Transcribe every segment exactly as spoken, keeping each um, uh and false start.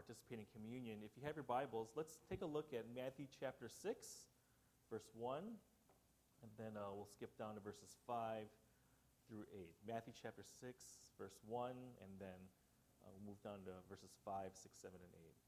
participate in communion, if you have your Bibles, let's take a look at Matthew chapter six, verse one, and then uh, we'll skip down to verses five through eight. Matthew chapter six, verse one, and then uh, we'll move down to verses five, six, seven, and eight.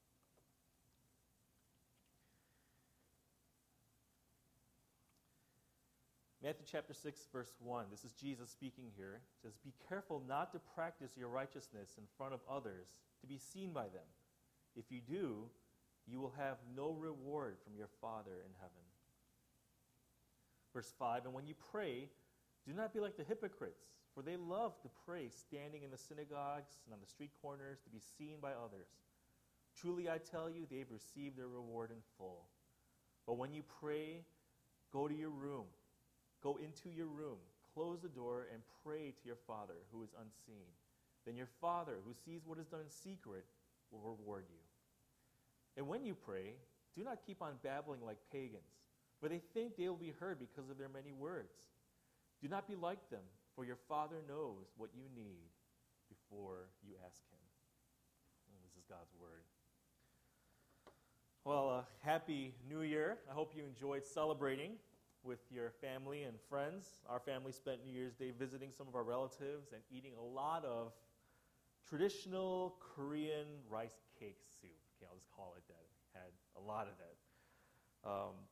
Matthew chapter six, verse one. This is Jesus speaking here. It says, "Be careful not to practice your righteousness in front of others, to be seen by them. If you do, you will have no reward from your Father in heaven." Verse five, "And when you pray, do not be like the hypocrites, for they love to pray standing in the synagogues and on the street corners to be seen by others. Truly I tell you, they've received their reward in full. But when you pray, go to your room. Go into your room, close the door, and pray to your Father who is unseen. Then your Father who sees what is done in secret will reward you. And when you pray, do not keep on babbling like pagans, for they think they will be heard because of their many words. Do not be like them, for your Father knows what you need before you ask Him." And this is God's Word. Well, uh, Happy New Year. I hope you enjoyed celebrating with your family and friends. Our family spent New Year's Day visiting some of our relatives and eating a lot of traditional Korean rice cake soup. Okay, I'll just call it that. Had a lot of that. Um,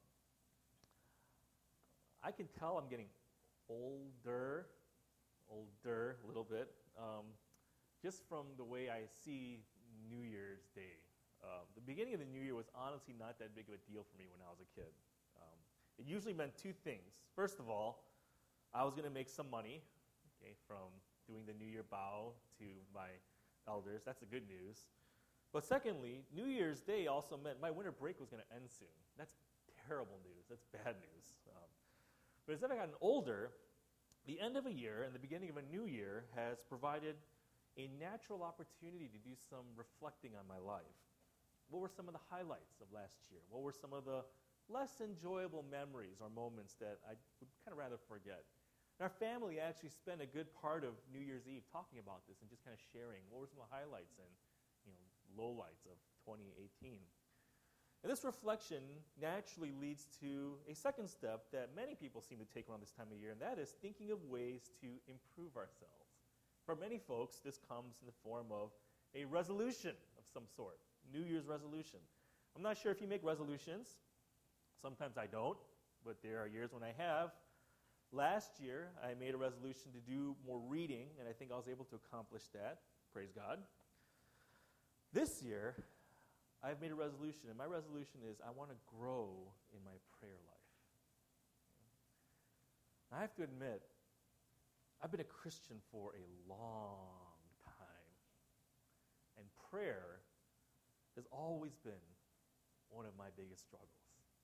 I can tell I'm getting older, older a little bit, um, just from the way I see New Year's Day. Um, the beginning of the New Year was honestly not that big of a deal for me when I was a kid. Um, It usually meant two things. First of all, I was going to make some money, okay, from doing the New Year bow to my elders. That's the good news. But secondly, New Year's Day also meant my winter break was going to end soon. That's terrible news. That's bad news. Um, but as I've gotten older, the end of a year and the beginning of a new year has provided a natural opportunity to do some reflecting on my life. What were some of the highlights of last year? What were some of the less enjoyable memories or moments that I would kind of rather forget? And our family actually spent a good part of New Year's Eve talking about this and just kind of sharing what were some of the highlights and, you know, lowlights of twenty eighteen. And this reflection naturally leads to a second step that many people seem to take around this time of year, and that is thinking of ways to improve ourselves. For many folks, this comes in the form of a resolution of some sort, New Year's resolution. I'm not sure if you make resolutions. Sometimes I don't, but there are years when I have. Last year, I made a resolution to do more reading, and I think I was able to accomplish that. Praise God. This year, I've made a resolution, and my resolution is I want to grow in my prayer life. I have to admit, I've been a Christian for a long time, and prayer has always been one of my biggest struggles.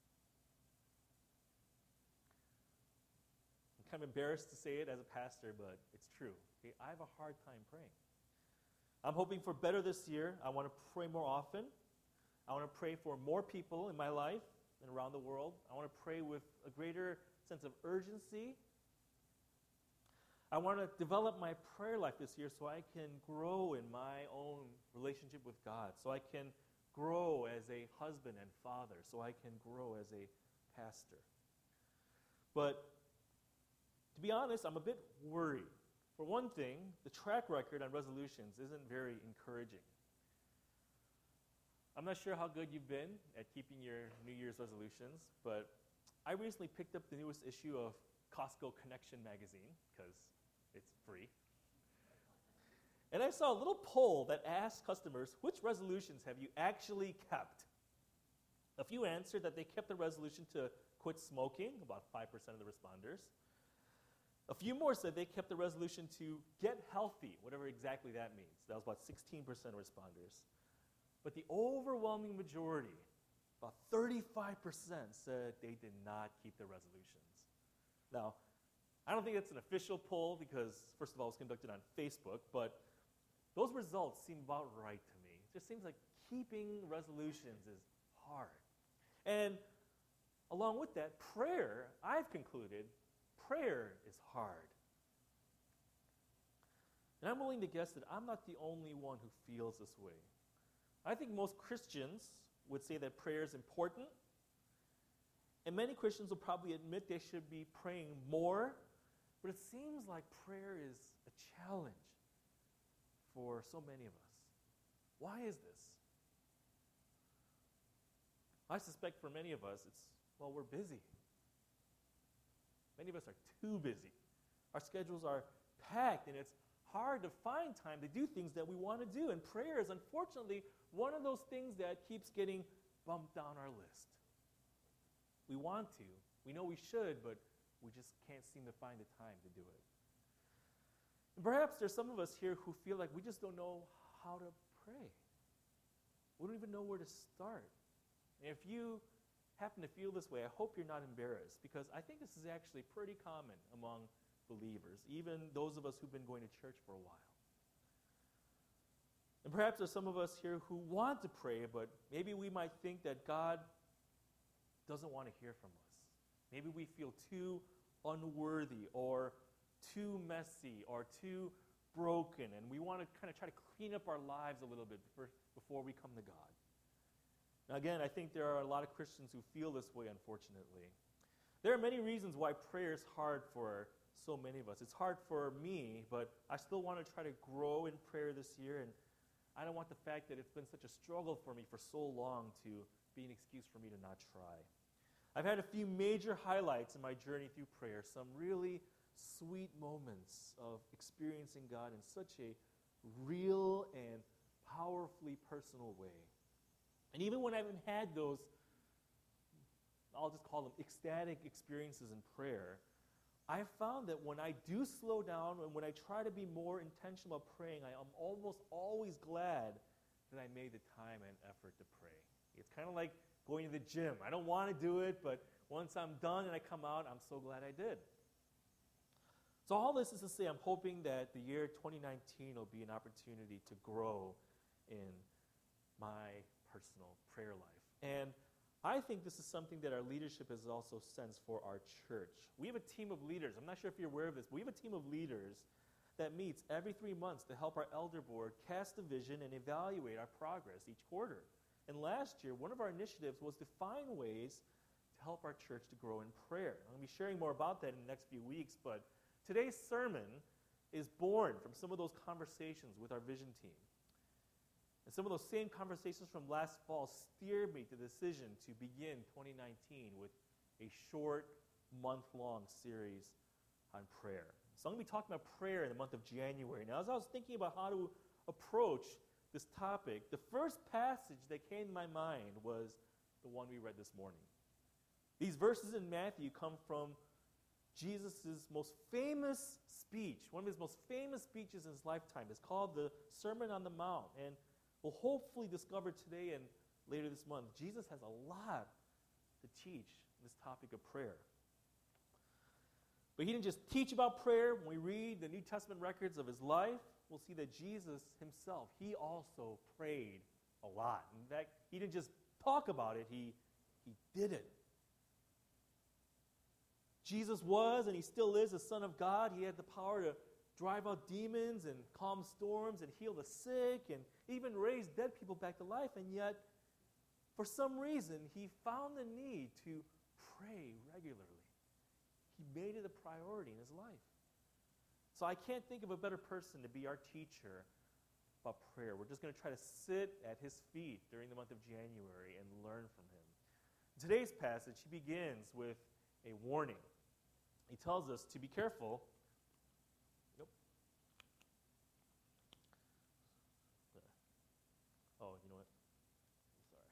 I'm kind of embarrassed to say it as a pastor, but it's true. Okay, I have a hard time praying. I'm hoping for better this year. I want to pray more often. I want to pray for more people in my life and around the world. I want to pray with a greater sense of urgency. I want to develop my prayer life this year so I can grow in my own relationship with God, so I can grow as a husband and father, so I can grow as a pastor. But to be honest, I'm a bit worried. For one thing, the track record on resolutions isn't very encouraging. I'm not sure how good you've been at keeping your New Year's resolutions, but I recently picked up the newest issue of Costco Connection magazine, because it's free. And I saw a little poll that asked customers, which resolutions have you actually kept? A few answered that they kept the resolution to quit smoking, about five percent of the responders. A few more said they kept the resolution to get healthy, whatever exactly that means. That was about sixteen percent of responders. But the overwhelming majority, about thirty-five percent, said they did not keep their resolutions. Now, I don't think that's an official poll because, first of all, it was conducted on Facebook, but those results seem about right to me. It just seems like keeping resolutions is hard. And along with that, prayer, I've concluded, prayer is hard. And I'm willing to guess that I'm not the only one who feels this way. I think most Christians would say that prayer is important, and many Christians will probably admit they should be praying more, but it seems like prayer is a challenge for so many of us. Why is this? I suspect for many of us, it's, well, we're busy. Many of us are too busy. Our schedules are packed, and it's hard to find time to do things that we want to do. And prayer is, unfortunately, one of those things that keeps getting bumped down our list. We want to. We know we should, but we just can't seem to find the time to do it. And perhaps there's some of us here who feel like we just don't know how to pray. We don't even know where to start. And if you happen to feel this way, I hope you're not embarrassed, because I think this is actually pretty common among believers, even those of us who've been going to church for a while. And perhaps there's some of us here who want to pray, but maybe we might think that God doesn't want to hear from us. Maybe we feel too unworthy or too messy or too broken, and we want to kind of try to clean up our lives a little bit before, before we come to God. Now again, I think there are a lot of Christians who feel this way, unfortunately. There are many reasons why prayer is hard for so many of us. It's hard for me, but I still want to try to grow in prayer this year, and I don't want the fact that it's been such a struggle for me for so long to be an excuse for me to not try. I've had a few major highlights in my journey through prayer, some really sweet moments of experiencing God in such a real and powerfully personal way. And even when I haven't had those, I'll just call them ecstatic experiences in prayer, I've found that when I do slow down and when I try to be more intentional about praying, I am almost always glad that I made the time and effort to pray. It's kind of like going to the gym. I don't want to do it, but once I'm done and I come out, I'm so glad I did. So all this is to say, I'm hoping that the year twenty nineteen will be an opportunity to grow in my personal prayer life. And I think this is something that our leadership has also sensed for our church. We have a team of leaders. I'm not sure if you're aware of this, but we have a team of leaders that meets every three months to help our elder board cast a vision and evaluate our progress each quarter. And last year, one of our initiatives was to find ways to help our church to grow in prayer. I'm going to be sharing more about that in the next few weeks, but today's sermon is born from some of those conversations with our vision team. And some of those same conversations from last fall steered me to the decision to begin twenty nineteen with a short, month-long series on prayer. So I'm going to be talking about prayer in the month of January. Now, as I was thinking about how to approach this topic, the first passage that came to my mind was the one we read this morning. These verses in Matthew come from Jesus' most famous speech, one of his most famous speeches in his lifetime. It's called the Sermon on the Mount, and we'll hopefully discover today and later this month, Jesus has a lot to teach this topic of prayer. But he didn't just teach about prayer. When we read the New Testament records of his life, we'll see that Jesus himself, he also prayed a lot. In fact, he didn't just talk about it, he, he did it. Jesus was, and he still is, the Son of God. He had the power to drive out demons and calm storms and heal the sick and even raise dead people back to life. And yet, for some reason, he found the need to pray regularly. He made it a priority in his life. So I can't think of a better person to be our teacher about prayer. We're just going to try to sit at his feet during the month of January and learn from him. In today's passage, he begins with a warning. He tells us to be careful. Nope. Oh, you know what? I'm sorry.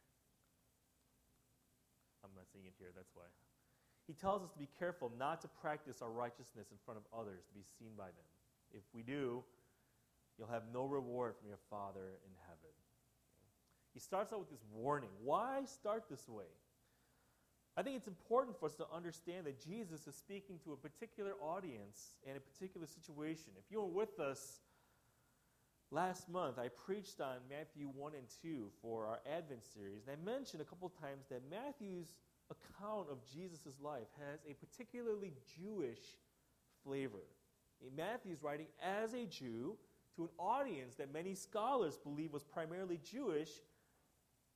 I'm not seeing it here, that's why. He tells us to be careful not to practice our righteousness in front of others to be seen by them. If we do, you'll have no reward from your Father in heaven. He starts out with this warning. Why start this way? I think it's important for us to understand that Jesus is speaking to a particular audience and a particular situation. If you were with us last month, I preached on Matthew one and two for our Advent series, and I mentioned a couple times that Matthew's account of Jesus' life has a particularly Jewish flavor. Matthew's writing as a Jew to an audience that many scholars believe was primarily Jewish,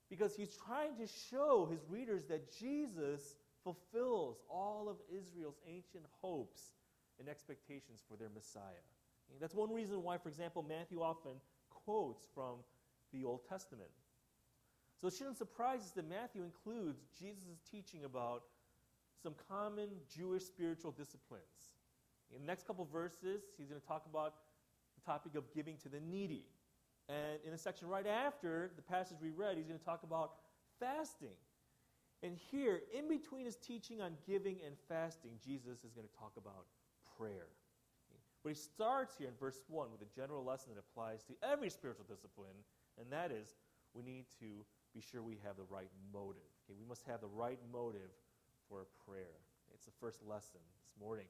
because he's trying to show his readers that Jesus fulfills all of Israel's ancient hopes and expectations for their Messiah. And that's one reason why, for example, Matthew often quotes from the Old Testament. So it shouldn't surprise us that Matthew includes Jesus' teaching about some common Jewish spiritual disciplines. In the next couple verses, he's going to talk about the topic of giving to the needy. And in the section right after the passage we read, he's going to talk about fasting. And here, in between his teaching on giving and fasting, Jesus is going to talk about prayer. But he starts here in verse one with a general lesson that applies to every spiritual discipline, and that is we need to be sure we have the right motive. Okay, we must have the right motive for a prayer. It's the first lesson this morning.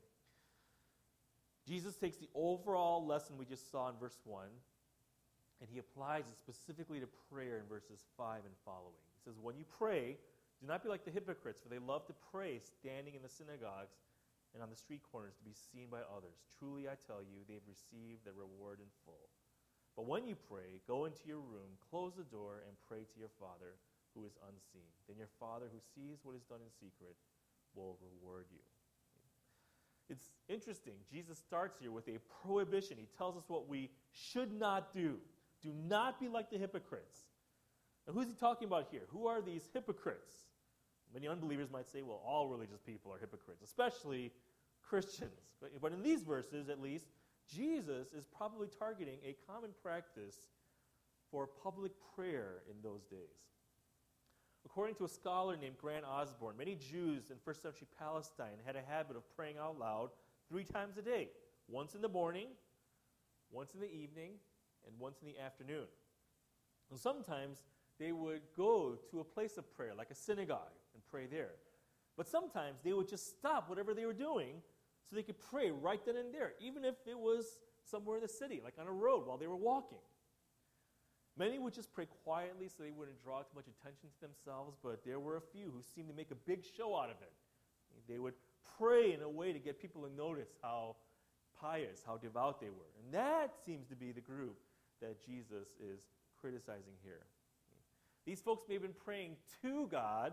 Jesus takes the overall lesson we just saw in verse one, and he applies it specifically to prayer in verses five and following. He says, when you pray, do not be like the hypocrites, for they love to pray standing in the synagogues and on the street corners to be seen by others. Truly, I tell you, they've received their reward in full. But when you pray, go into your room, close the door, and pray to your Father who is unseen. Then your Father who sees what is done in secret will reward you. It's interesting. Jesus starts here with a prohibition. He tells us what we should not do. Do not be like the hypocrites. Now, who's he talking about here? Who are these hypocrites? Many unbelievers might say, well, all religious people are hypocrites, especially Christians. But, but in these verses, at least, Jesus is probably targeting a common practice for public prayer in those days. According to a scholar named Grant Osborne, many Jews in first century Palestine had a habit of praying out loud three times a day, once in the morning, once in the evening, and once in the afternoon. And sometimes they would go to a place of prayer, like a synagogue, and pray there. But sometimes they would just stop whatever they were doing so they could pray right then and there, even if it was somewhere in the city, like on a road while they were walking. Many would just pray quietly so they wouldn't draw too much attention to themselves, but there were a few who seemed to make a big show out of it. They would pray in a way to get people to notice how pious, how devout they were. And that seems to be the group that Jesus is criticizing here. These folks may have been praying to God,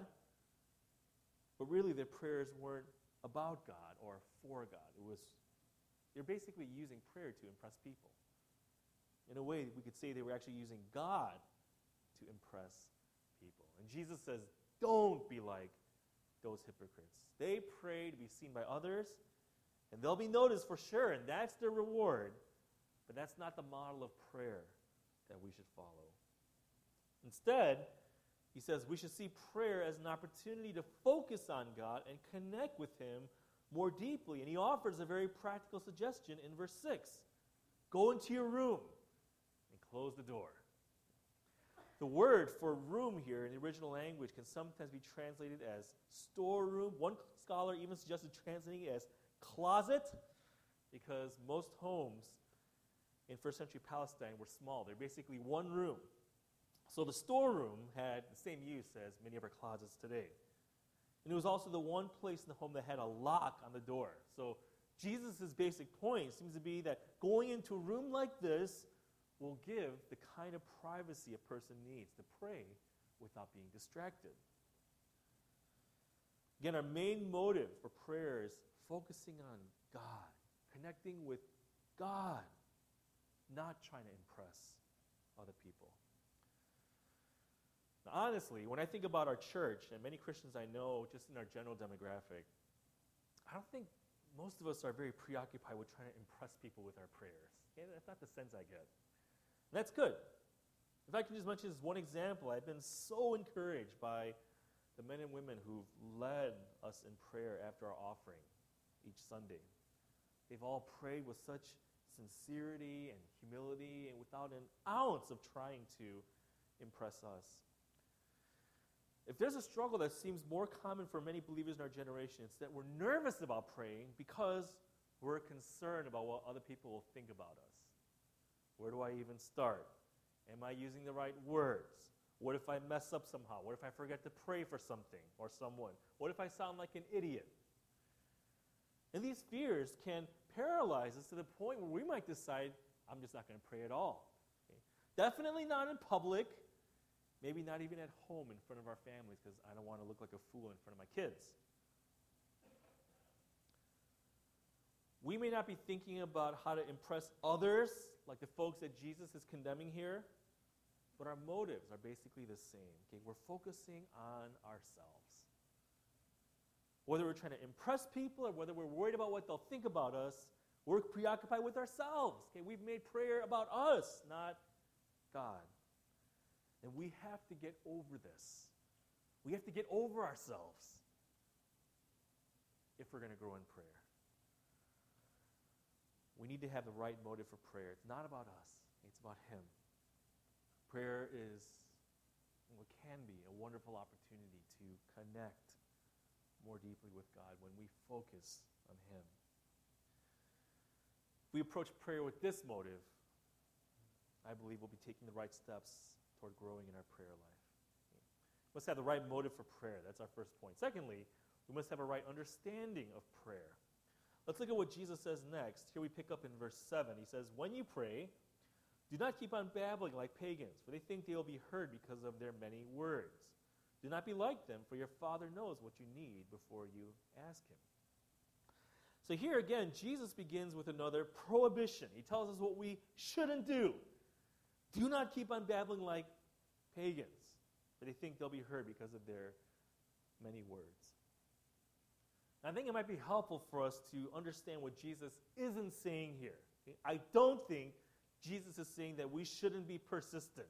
but really their prayers weren't about God or for God. It was, they're basically using prayer to impress people. In a way, we could say they were actually using God to impress people. And Jesus says, don't be like those hypocrites. They pray to be seen by others, and they'll be noticed for sure, and that's their reward. But that's not the model of prayer that we should follow. Instead, he says we should see prayer as an opportunity to focus on God and connect with him more deeply. And he offers a very practical suggestion in verse six. Go into your room and close the door. The word for room here in the original language can sometimes be translated as storeroom. One scholar even suggested translating it as closet, because most homes in first century Palestine were small. They're basically one room. So the storeroom had the same use as many of our closets today. And it was also the one place in the home that had a lock on the door. So Jesus' basic point seems to be that going into a room like this will give the kind of privacy a person needs to pray without being distracted. Again, our main motive for prayer is focusing on God, connecting with God, not trying to impress other people. Now, honestly, when I think about our church and many Christians I know just in our general demographic, I don't think most of us are very preoccupied with trying to impress people with our prayers. Okay? That's not the sense I get. And that's good. If I can just mention this one example, I've been so encouraged by the men and women who've led us in prayer after our offering each Sunday. They've all prayed with such sincerity and humility and without an ounce of trying to impress us. If there's a struggle that seems more common for many believers in our generation, it's that we're nervous about praying because we're concerned about what other people will think about us. Where do I even start? Am I using the right words? What if I mess up somehow? What if I forget to pray for something or someone? What if I sound like an idiot? And these fears can paralyze us to the point where we might decide, I'm just not going to pray at all. Okay? Definitely not in public. Maybe not even at home in front of our families because I don't want to look like a fool in front of my kids. We may not be thinking about how to impress others, like the folks that Jesus is condemning here, but our motives are basically the same. Okay? We're focusing on ourselves. Whether we're trying to impress people or whether we're worried about what they'll think about us, we're preoccupied with ourselves. Okay? We've made prayer about us, not God. And we have to get over this. We have to get over ourselves if we're going to grow in prayer. We need to have the right motive for prayer. It's not about us. It's about Him. Prayer is, what can be, a wonderful opportunity to connect more deeply with God when we focus on Him. If we approach prayer with this motive, I believe we'll be taking the right steps toward growing in our prayer life. We must have the right motive for prayer. That's our first point. Secondly, we must have a right understanding of prayer. Let's look at what Jesus says next. Here we pick up in verse seven. He says, "When you pray, do not keep on babbling like pagans, for they think they will be heard because of their many words. Do not be like them, for your Father knows what you need before you ask Him." So here again, Jesus begins with another prohibition. He tells us what we shouldn't do. Do not keep on babbling like pagans, for they think they'll be heard because of their many words. I think it might be helpful for us to understand what Jesus isn't saying here. Okay? I don't think Jesus is saying that we shouldn't be persistent.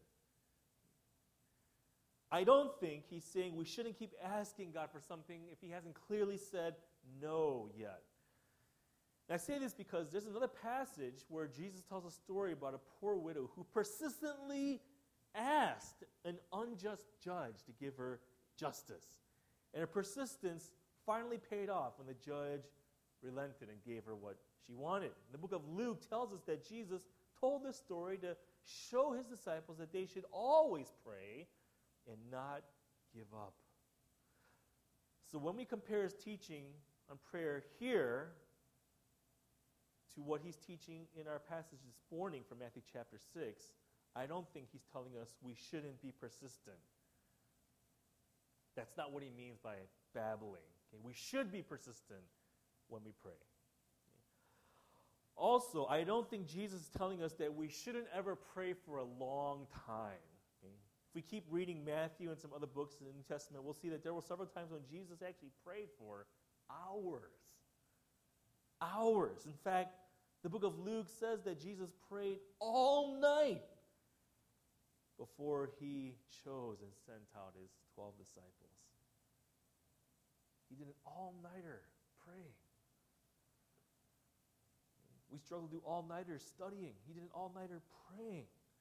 I don't think He's saying we shouldn't keep asking God for something if He hasn't clearly said no yet. And I say this because there's another passage where Jesus tells a story about a poor widow who persistently asked an unjust judge to give her justice. And her persistence finally paid off when the judge relented and gave her what she wanted. The book of Luke tells us that Jesus told this story to show His disciples that they should always pray and not give up. So when we compare His teaching on prayer here to what He's teaching in our passage this morning from Matthew chapter six, I don't think He's telling us we shouldn't be persistent. That's not what He means by babbling. Okay? We should be persistent when we pray. Also, I don't think Jesus is telling us that we shouldn't ever pray for a long time. Okay? If we keep reading Matthew and some other books in the New Testament, we'll see that there were several times when Jesus actually prayed for hours. Hours. In fact, the book of Luke says that Jesus prayed all night before He chose and sent out His twelve disciples. He did an all-nighter praying. We struggle to do all-nighters studying. He did an all-nighter praying.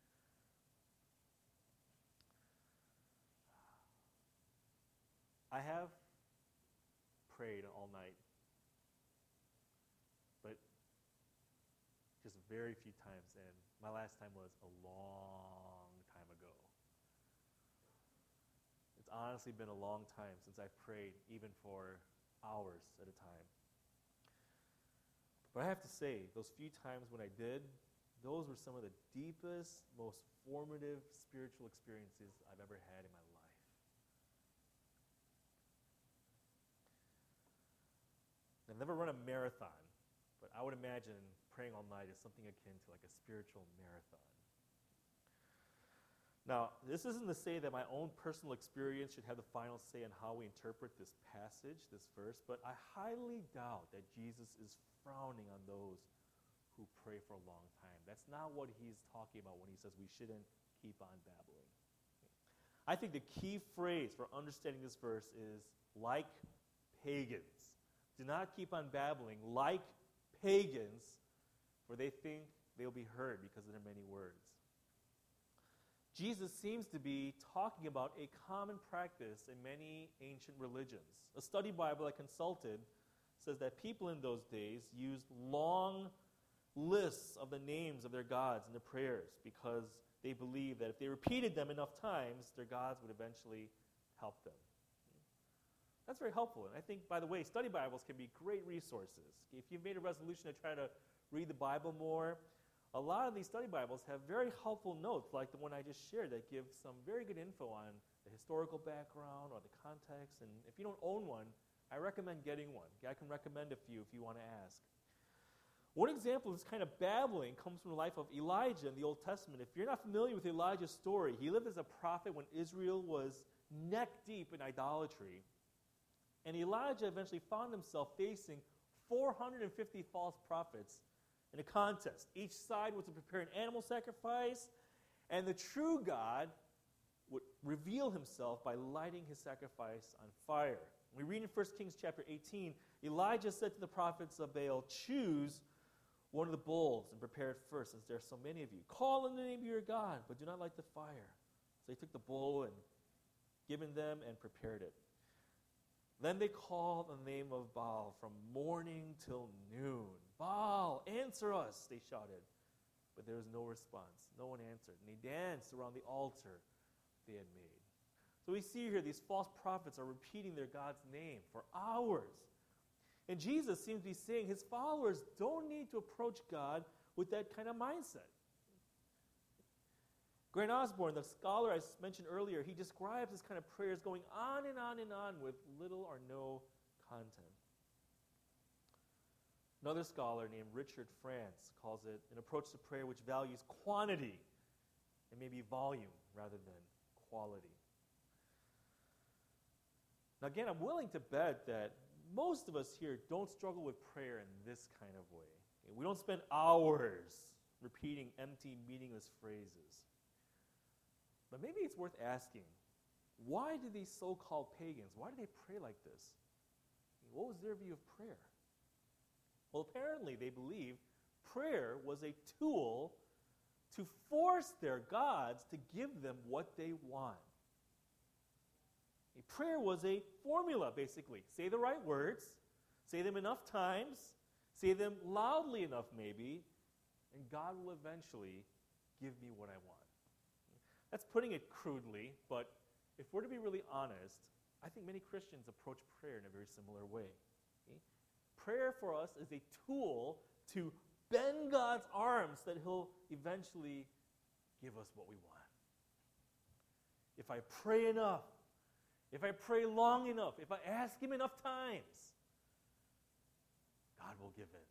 I have prayed all night, but just very few times, and my last time was a long time ago. It's honestly been a long time since I've prayed, even for hours at a time. But I have to say, those few times when I did, those were some of the deepest, most formative spiritual experiences I've ever had in my life. I've never run a marathon, but I would imagine praying all night is something akin to like a spiritual marathon. Now, this isn't to say that my own personal experience should have the final say on how we interpret this passage, this verse, but I highly doubt that Jesus is frowning on those who pray for a long time. That's not what He's talking about when He says we shouldn't keep on babbling. I think the key phrase for understanding this verse is like pagans. Do not keep on babbling like pagans, for they think they'll be heard because of their many words. Jesus seems to be talking about a common practice in many ancient religions. A study Bible I consulted says that people in those days used long lists of the names of their gods in their prayers because they believed that if they repeated them enough times, their gods would eventually help them. That's very helpful. And I think, by the way, study Bibles can be great resources. If you've made a resolution to try to read the Bible more, a lot of these study Bibles have very helpful notes, like the one I just shared, that give some very good info on the historical background or the context. And if you don't own one, I recommend getting one. I can recommend a few if you want to ask. One example of this kind of babbling comes from the life of Elijah in the Old Testament. If you're not familiar with Elijah's story, he lived as a prophet when Israel was neck deep in idolatry. And Elijah eventually found himself facing four hundred fifty false prophets in a contest. Each side was to prepare an animal sacrifice, and the true God would reveal himself by lighting his sacrifice on fire. We read in First Kings chapter eighteen, Elijah said to the prophets of Baal, "Choose one of the bulls and prepare it first, since there are so many of you. Call on the name of your God, but do not light the fire." So they took the bull and given them and prepared it. Then they called on the name of Baal from morning till noon. "Baal, answer us," they shouted. But there was no response. No one answered. And they danced around the altar they had made. So we see here these false prophets are repeating their God's name for hours. And Jesus seems to be saying his followers don't need to approach God with that kind of mindset. Grant Osborne, the scholar I mentioned earlier, he describes this kind of prayers going on and on and on with little or no content. Another scholar named Richard France calls it an approach to prayer which values quantity and maybe volume rather than quality. Now again, I'm willing to bet that most of us here don't struggle with prayer in this kind of way. We don't spend hours repeating empty, meaningless phrases. But maybe it's worth asking, why do these so-called pagans, why do they pray like this? What was their view of prayer? Well, apparently they believed prayer was a tool to force their gods to give them what they want. A prayer was a formula, basically. Say the right words, say them enough times, say them loudly enough maybe, and God will eventually give me what I want. That's putting it crudely, but if we're to be really honest, I think many Christians approach prayer in a very similar way. Okay? Prayer for us is a tool to bend God's arms so that he'll eventually give us what we want. If I pray enough, if I pray long enough, if I ask him enough times, God will give in.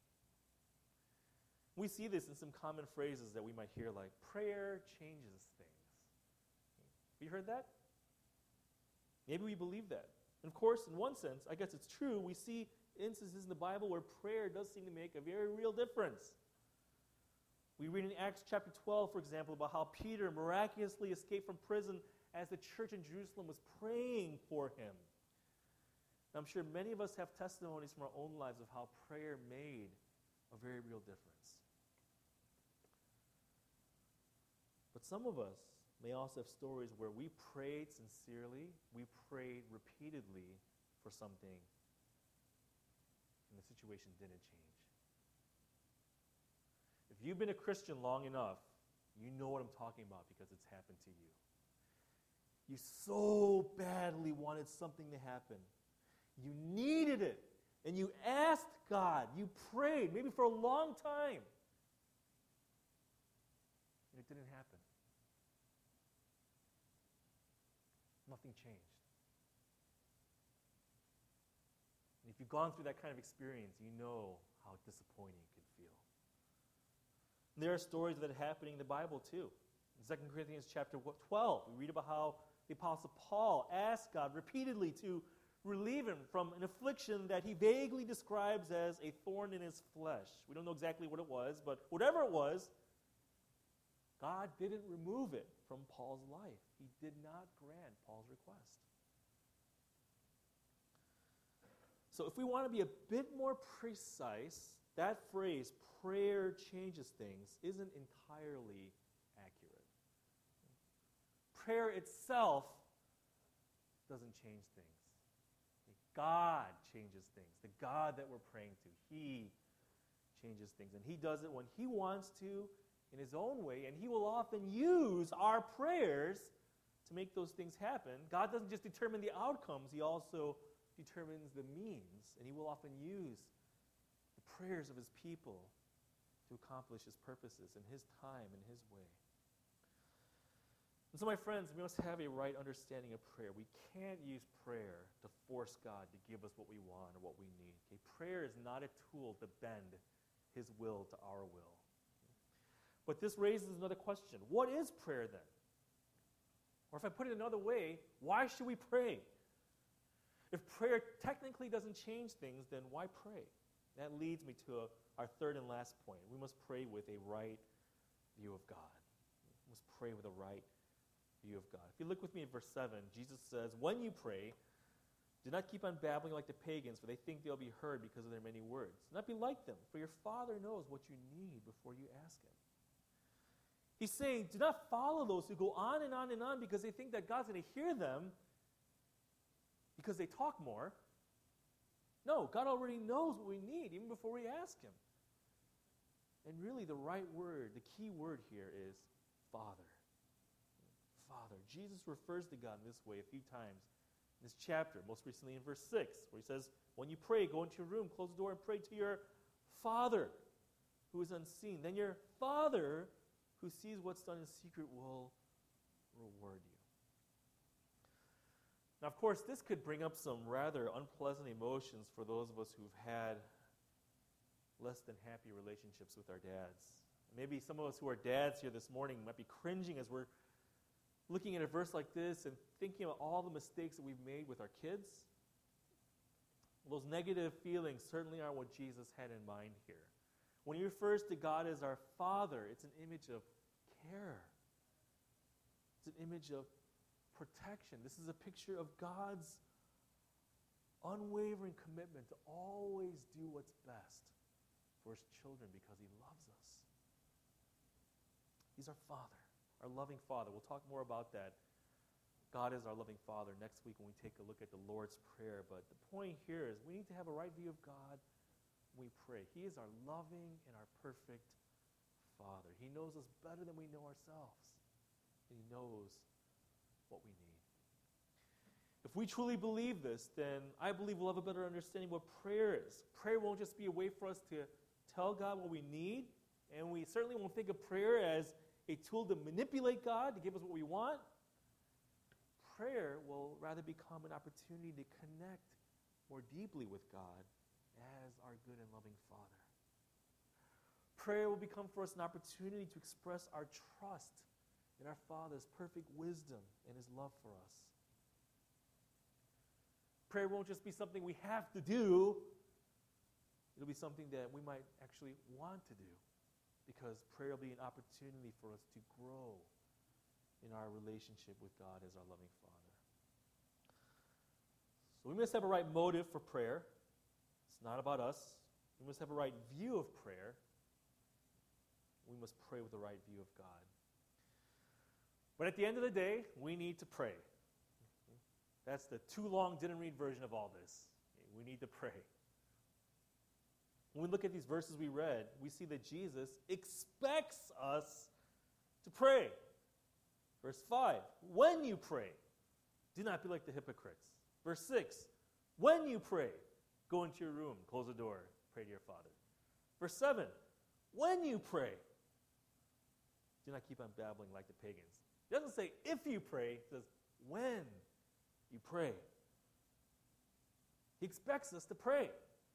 We see this in some common phrases that we might hear like, prayer changes things. Have you heard that? Maybe we believe that. And of course, in one sense, I guess it's true, we see instances in the Bible where prayer does seem to make a very real difference. We read in Acts chapter twelve, for example, about how Peter miraculously escaped from prison as the church in Jerusalem was praying for him. And I'm sure many of us have testimonies from our own lives of how prayer made a very real difference. But some of us may also have stories where we prayed sincerely, we prayed repeatedly for something, and the situation didn't change. If you've been a Christian long enough, you know what I'm talking about because it's happened to you. You so badly wanted something to happen. You needed it. And you asked God. You prayed, maybe for a long time. And it didn't happen. Nothing changed. And if you've gone through that kind of experience, you know how disappointing it can feel. And there are stories of that happening in the Bible too. In Second Corinthians chapter twelve, we read about how the Apostle Paul asked God repeatedly to relieve him from an affliction that he vaguely describes as a thorn in his flesh. We don't know exactly what it was, but whatever it was, God didn't remove it from Paul's life. He did not grant Paul's request. So if we want to be a bit more precise, that phrase, prayer changes things, isn't entirely accurate. Prayer itself doesn't change things. God changes things. The God that we're praying to, he changes things. And he does it when he wants to in his own way, and he will often use our prayers to make those things happen. God doesn't just determine the outcomes, he also determines the means, and he will often use the prayers of his people to accomplish His purposes in His time and His way. And so, my friends, we must have a right understanding of prayer. We can't use prayer to force God to give us what we want or what we need. Okay? Prayer is not a tool to bend His will to our will. But this raises another question. What is prayer then? Or if I put it another way, why should we pray? If prayer technically doesn't change things, then why pray? That leads me to a, our third and last point. We must pray with a right view of God. We must pray with a right view of God. If you look with me at verse seven, Jesus says, when you pray, do not keep on babbling like the pagans, for they think they'll be heard because of their many words. Do not be like them, for your Father knows what you need before you ask Him. He's saying, do not follow those who go on and on and on because they think that God's going to hear them because they talk more. No, God already knows what we need even before we ask Him. And really the right word, the key word here is Father. Father. Jesus refers to God in this way a few times in this chapter, most recently in verse six, where He says, when you pray, go into your room, close the door, and pray to your Father who is unseen. Then your Father who sees what's done in secret will reward you. Now, of course, this could bring up some rather unpleasant emotions for those of us who've had less than happy relationships with our dads. Maybe some of us who are dads here this morning might be cringing as we're looking at a verse like this and thinking about all the mistakes that we've made with our kids. Those negative feelings certainly aren't what Jesus had in mind here. When He refers to God as our Father, it's an image of care. It's an image of protection. This is a picture of God's unwavering commitment to always do what's best for His children because He loves us. He's our Father. Our loving Father. We'll talk more about that. God is our loving Father next week when we take a look at the Lord's Prayer. But the point here is we need to have a right view of God when we pray. He is our loving and our perfect Father. He knows us better than we know ourselves. And He knows what we need. If we truly believe this, then I believe we'll have a better understanding what prayer is. Prayer won't just be a way for us to tell God what we need, and we certainly won't think of prayer as a tool to manipulate God, to give us what we want. Prayer will rather become an opportunity to connect more deeply with God as our good and loving Father. Prayer will become for us an opportunity to express our trust in our Father's perfect wisdom and His love for us. Prayer won't just be something we have to do. It'll be something that we might actually want to do, because prayer will be an opportunity for us to grow in our relationship with God as our loving Father. So we must have a right motive for prayer. It's not about us. We must have a right view of prayer. We must pray with the right view of God. But at the end of the day, we need to pray. That's the too long didn't read version of all this. We need to pray. When we look at these verses we read, we see that Jesus expects us to pray. Verse five, when you pray, do not be like the hypocrites. Verse six, when you pray, go into your room, close the door, pray to your Father. Verse seven, when you pray, do not keep on babbling like the pagans. It doesn't say if you pray, it says when you pray. He expects us to pray.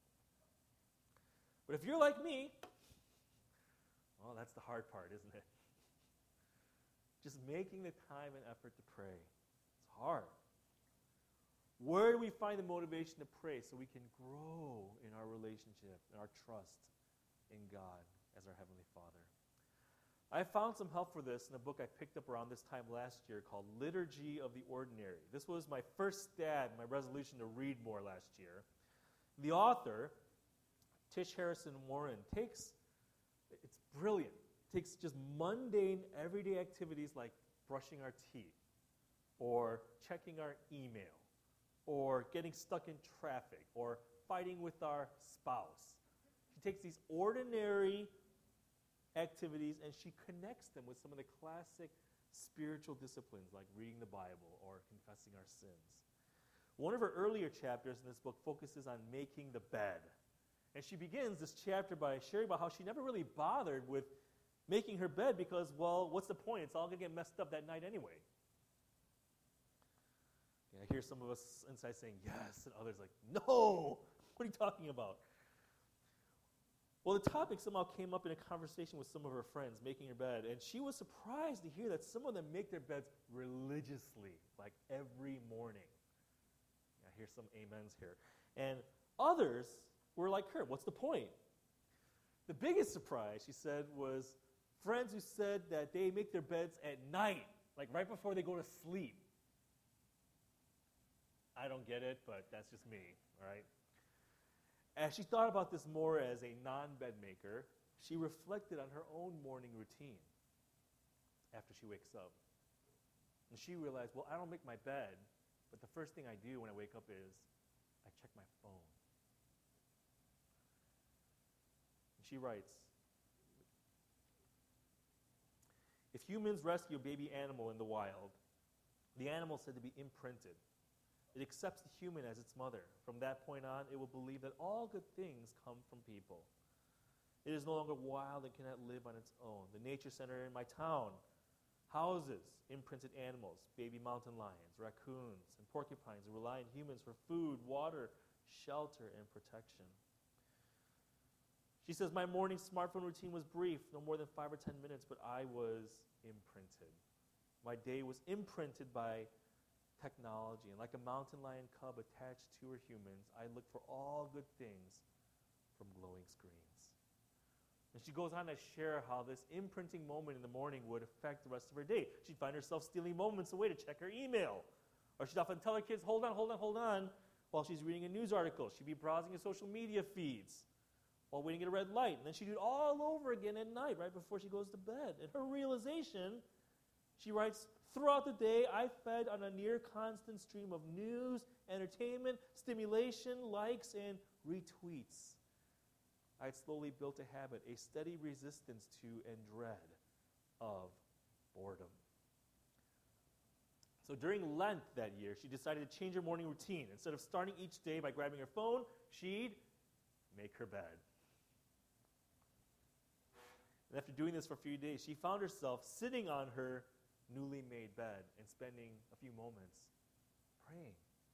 But if you're like me, well, that's the hard part, isn't it? Just making the time and effort to pray. It's hard. Where do we find the motivation to pray so we can grow in our relationship and our trust in God as our Heavenly Father? I found some help for this in a book I picked up around this time last year called Liturgy of the Ordinary. This was my first stab, my resolution to read more last year. The author, Tish Harrison Warren, takes, it's brilliant, takes just mundane, everyday activities like brushing our teeth, or checking our email, or getting stuck in traffic, or fighting with our spouse. She takes these ordinary activities and she connects them with some of the classic spiritual disciplines like reading the Bible or confessing our sins. One of her earlier chapters in this book focuses on making the bed. And she begins this chapter by sharing about how she never really bothered with making her bed because, well, what's the point? It's all going to get messed up that night anyway. And I hear some of us inside saying, yes, and others like, no, what are you talking about? Well, the topic somehow came up in a conversation with some of her friends making her bed, and she was surprised to hear that some of them make their beds religiously, like every morning. I hear some amens here. And others were like her, what's the point? The biggest surprise, she said, was friends who said that they make their beds at night, like right before they go to sleep. I don't get it, but that's just me, all right? As she thought about this more as a non-bed maker, she reflected on her own morning routine after she wakes up. And she realized, well, I don't make my bed, but the first thing I do when I wake up is I check my phone. And she writes, if humans rescue a baby animal in the wild, the animal is said to be imprinted. It accepts the human as its mother. From that point on, it will believe that all good things come from people. It is no longer wild and cannot live on its own. The nature center in my town houses imprinted animals, baby mountain lions, raccoons, and porcupines who rely on humans for food, water, shelter, and protection. She says, my morning smartphone routine was brief, no more than five or ten minutes, but I was imprinted. My day was imprinted by technology, and like a mountain lion cub attached to her humans, I look for all good things from glowing screens. And she goes on to share how this imprinting moment in the morning would affect the rest of her day. She'd find herself stealing moments away to check her email. Or she'd often tell her kids, hold on, hold on, hold on, while she's reading a news article. She'd be browsing her social media feeds while waiting at a red light. And then she'd do it all over again at night, right before she goes to bed. And her realization, she writes, throughout the day, I fed on a near constant stream of news, entertainment, stimulation, likes, and retweets. I had slowly built a habit, a steady resistance to and dread of boredom. So during Lent that year, she decided to change her morning routine. Instead of starting each day by grabbing her phone, she'd make her bed. And after doing this for a few days, she found herself sitting on her newly made bed and spending a few moments praying.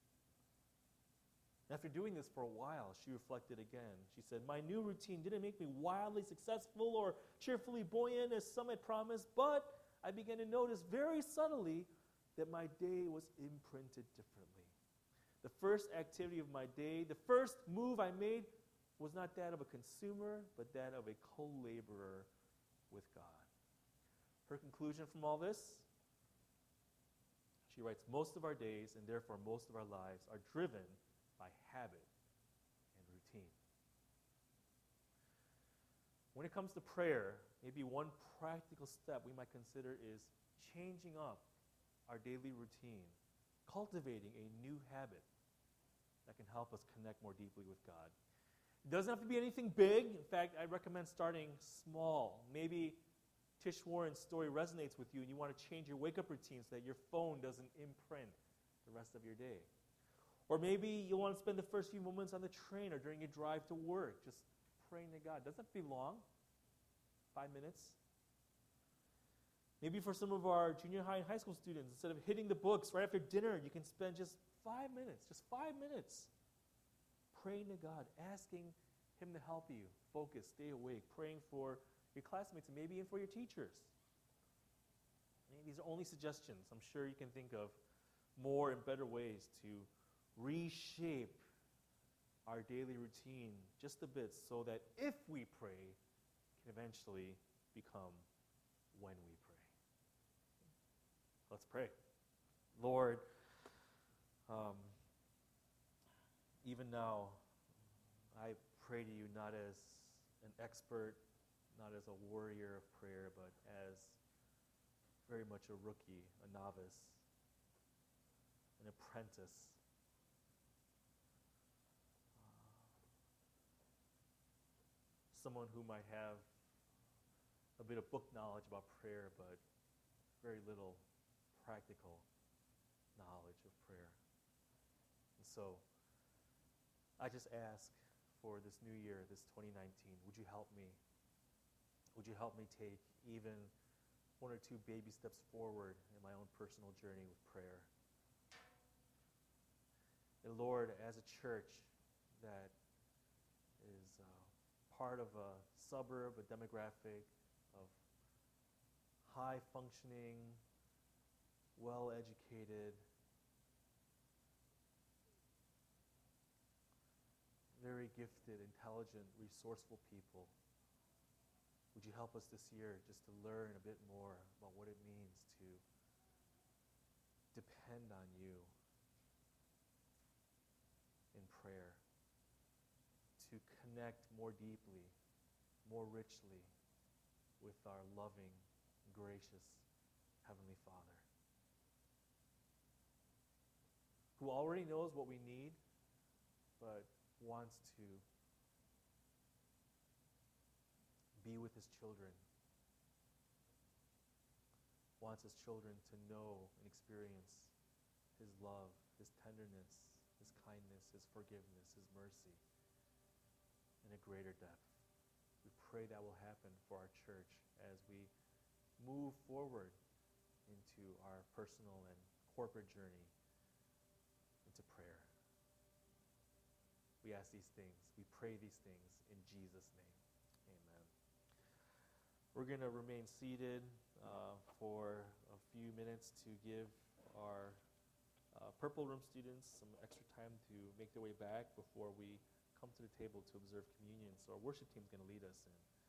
And after doing this for a while, she reflected again. She said, my new routine didn't make me wildly successful or cheerfully buoyant as some had promised, but I began to notice very subtly that my day was imprinted differently. The first activity of my day, the first move I made was not that of a consumer, but that of a co-laborer with God. Her conclusion from all this, she writes, most of our days, and therefore most of our lives, are driven by habit and routine. When it comes to prayer, maybe one practical step we might consider is changing up our daily routine, cultivating a new habit that can help us connect more deeply with God. It doesn't have to be anything big. In fact, I recommend starting small. Maybe Tish Warren's story resonates with you and you want to change your wake-up routine so that your phone doesn't imprint the rest of your day. Or maybe you want to spend the first few moments on the train or during your drive to work just praying to God. Doesn't have to be long. Five minutes. Maybe for some of our junior high and high school students, instead of hitting the books right after dinner, you can spend just five minutes, just five minutes praying to God, asking Him to help you focus, stay awake, praying for your classmates and maybe even for your teachers. I mean, these are only suggestions. I'm sure you can think of more and better ways to reshape our daily routine just a bit so that if we pray, it can eventually become when we pray. Let's pray. Lord, um, even now, I pray to you not as an expert, not as a warrior of prayer, but as very much a rookie, a novice, an apprentice. Someone who might have a bit of book knowledge about prayer, but very little practical knowledge of prayer. And so I just ask for this new year, this twenty nineteen. Would you help me? Would you help me take even one or two baby steps forward in my own personal journey with prayer? And Lord, as a church that is uh, part of a suburb, a demographic of high-functioning, well-educated, very gifted, intelligent, resourceful people, would you help us this year just to learn a bit more about what it means to depend on you in prayer, to connect more deeply, more richly with our loving, gracious Heavenly Father, who already knows what we need, but wants to be with his children, wants his children to know and experience his love, his tenderness, his kindness, his forgiveness, his mercy in a greater depth. We pray that will happen for our church as we move forward into our personal and corporate journey into prayer. We ask these things, we pray these things in Jesus' name. Amen. We're going to remain seated uh, for a few minutes to give our uh, Purple Room students some extra time to make their way back before we come to the table to observe communion. So our worship team is going to lead us in